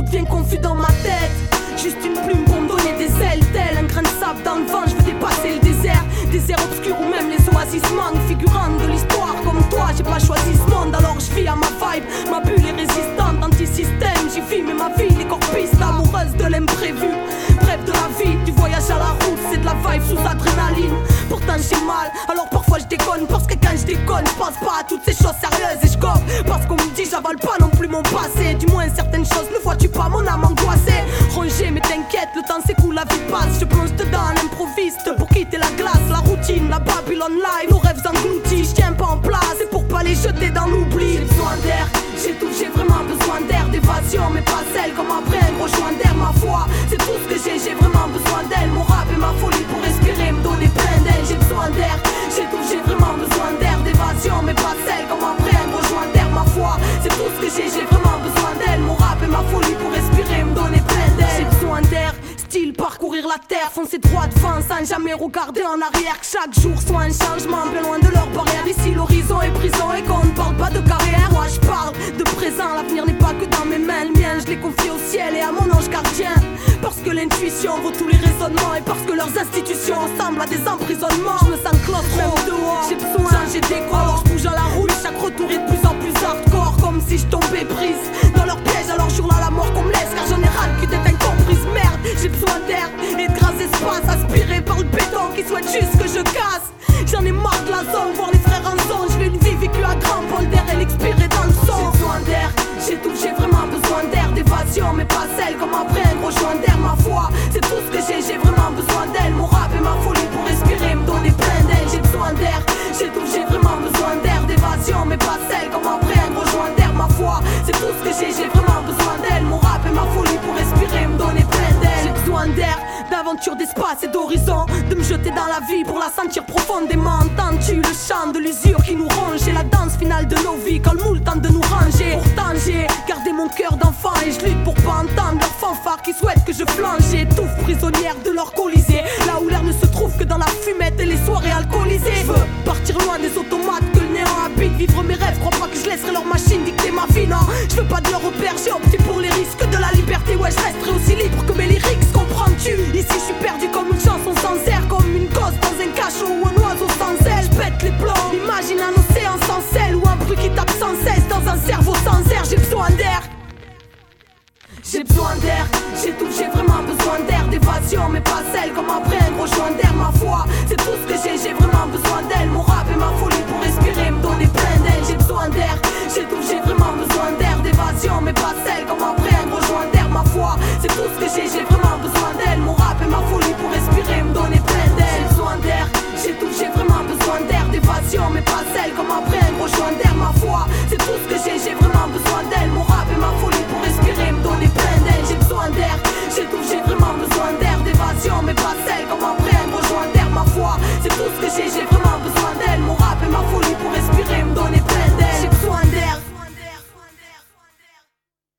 devient confus dans ma tête. Juste une plume pour me donner des ailes, tel un grain de sable dans le vent, je veux dépasser le désert. Déserts obscurs ou même les oasis manquent. Figurante de l'histoire comme toi, j'ai pas choisi ce monde, alors je vis à ma vibe. Ma bulle est résistante, anti-système, j'y vis mais ma vie l'écorpiste. Amoureuse de l'imprévu, bref de la vie, du voyage à la route, c'est de la vibe sous adrénaline. Pourtant j'ai mal, alors parfois je déconne, parce que quand je déconne, je pense pas à toutes ces choses sérieuses et je gobe. Parce qu'on me dit j'avale pas non plus mon passé, du moins certaines choses ne vois-tu pas mon âme angoissée. Rongée mais t'inquiète, le temps s'écoule, la vie passe, je plonge dedans, l'improviste pour quitter la glace, la routine, la Babylone live, nos rêves engloutis, je tiens pas en place, c'est pour pas les jeter dans l'oubli. J'ai besoin d'air, j'étouffe, j'ai vraiment besoin d'air, d'évasion mais pas celle comme après un gros joint d'air, ma foi, c'est tout ce que j'ai vraiment besoin d'elle, mon rap et ma folie pour respirer, me donner plein d'aile. J'ai besoin d'air, j'étouffe, j'ai vraiment besoin d'air, d'évasion mais pas celle comme après un gros joint d'air, ma foi, c'est tout ce que j'ai vraiment besoin d'elle, mon rap et ma folie pour respirer, me donner plein d'aile. J'ai besoin d'air, style parcourir la terre, foncer droit devant sans jamais regarder en arrière, que chaque jour soit un changement bien loin de leur barrière. Ici l'horizon est prison et qu'on ne parle pas de carrière. Moi je parle de présent, l'avenir n'est pas que dans mes mains, le mien je l'ai confié au ciel et à mon ange gardien. Parce que l'intuition vaut tous les raisonnements et parce que leurs institutions ressemblent à des emprisonnements. Je me sens claustro dehors, j'ai besoin de changer de décor, alors je bouge à la roue et chaque retour est de plus en plus hardcore, comme si je tombais prise dans leur piège, alors je hurle à la mort qu'on me laisse, car j'en ai ras le cul d'être incomprise. Merde, j'ai besoin d'air et de gras espace, aspiré par le béton qui souhaite juste que je casse. J'en ai marre de la zone, voir les frères en zone. Je veux une vie vécue à grand bol d'air et l'expirer dans le sang. J'ai besoin d'air, j'étouffe, j'ai vraiment besoin d'air, d'évasion mais pas celle comme après un gros joint d'air, ma foi, c'est tout ce que j'ai vraiment besoin d'elle, mon rap et ma folie pour respirer, me donner plein d'aile. J'ai besoin d'air, j'étouffe, j'ai vraiment besoin d'air, d'évasion mais pas celle comme après un gros joint d'air, ma foi, c'est tout ce que j'ai vraiment besoin d'elle, mon rap et ma folie pour respirer, me donner plein d'aile. J'ai besoin d'air, d'aventure, d'espace et d'horizon, de me jeter dans la vie pour la sentir profondément. Entends-tu le chant de l'usure qui nous ronge, et la danse finale de nos vies quand le moule tente de nous ranger. Pourtant j'ai gardé mon cœur d'enfant et je lutte pour pas entendre leurs fanfares qui souhaitent que je flanche. J'étouffe prisonnière de leur colisée, là où l'air ne se trouve que dans la fumette et les soirées alcoolisées. Je veux partir loin des automates que le néant habite, vivre mes rêves, crois pas que je laisserai leur machine dicter ma vie. Non, je veux pas de leur repère, j'ai opté pour les risques de la liberté. Ouais, je resterai aussi libre que mes lyrics, comprends-tu? Ici je suis perdu comme une chanson sans air, comme une gosse dans un cachot ou un oiseau sans aile. Je pète les plombs, imagine un océan sans sel ou un bruit qui tape sans cesse dans un cerveau sans air. J'ai besoin d'air, j'ai besoin d'air, j'étouffe, j'ai vraiment besoin d'air, d'évasion mais pas celle comme après un gros joint d'air, ma foi, c'est